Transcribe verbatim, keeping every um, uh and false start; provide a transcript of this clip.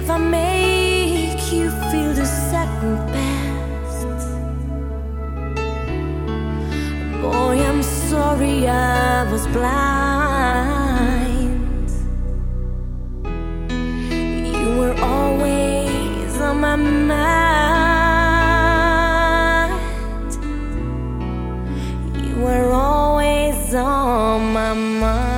if I make you feel the second best. Boy, I'm sorry I was blind. You were always on my mind. You were always on my mind.